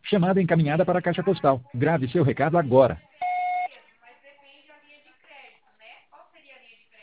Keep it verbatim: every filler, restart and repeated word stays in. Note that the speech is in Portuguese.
Chamada encaminhada para a caixa postal. Grave seu recado agora.